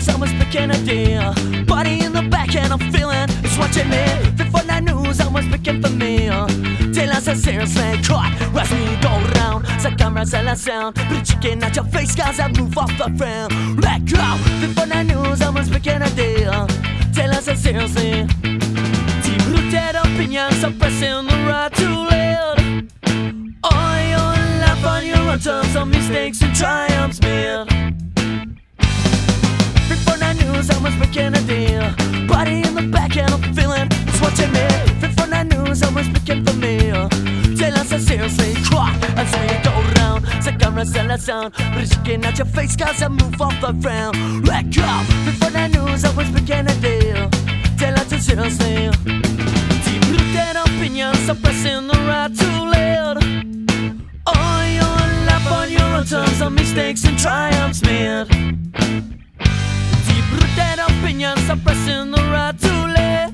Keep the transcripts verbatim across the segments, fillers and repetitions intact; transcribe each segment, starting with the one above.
news, I was picking a deal. Body in the back and I'm feeling it's watching me. Before that news, I was picking for me. Till I said seriously, caught, watch me go round. Sa cameras and la sound, but chicken at your face, cause I move off the ground. Let go. Before that news, I was picking a deal. Till I said seriously. Deep rooted opinions suppressing the right to live. All your life on your own terms of mistakes and triumphs made. Before that news, I was picking a deal. Body in the back and I'm feeling it's watching me. Before that news, I was picking for me. Till I said seriously, cry as we go round. Sa cameras and la sound, but it's looking at your face cause I move off the ground. Let go. Before that news, I was picking a deal. Till I said seriously. Deep rooted opinions suppressing the right to live. All your life on your own terms of mistakes and triumphs made. Deep rooted opinions suppressing the right to live.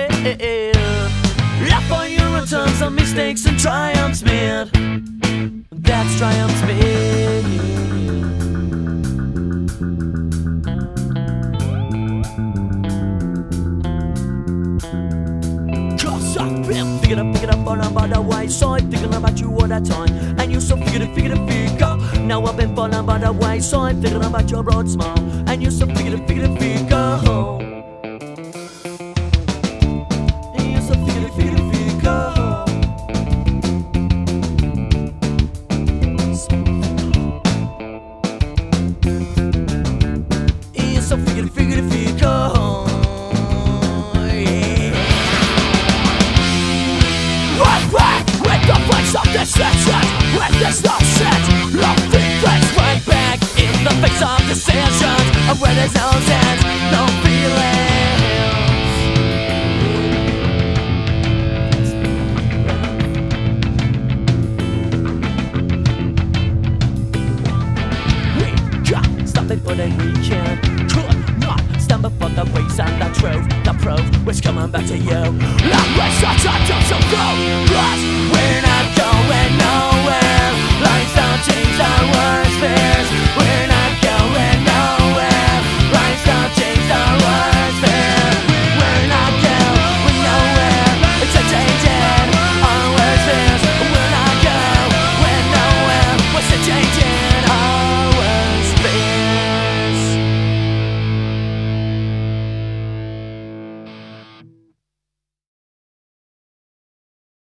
Life on your own terms of mistakes and triumphs made. That's triumphs made. Pick it up, pick it up on about the white side. Thinking about you all that time. And you so figure it, figure it, figure. Now I've been falling by the white side. Thinking about your broad smile. And you so figure it, figure it, figure. And you so figure it, figure it, figure. And you so figure it, figure it, figure. Of destruction, when there's no sense, love regrets right back in the face of decisions, and where there's no sense, no feelings. We can't stop it for the weekend. Could not stand before the ways and the truth, the proof was coming back to you. Like we're such a dumb so go,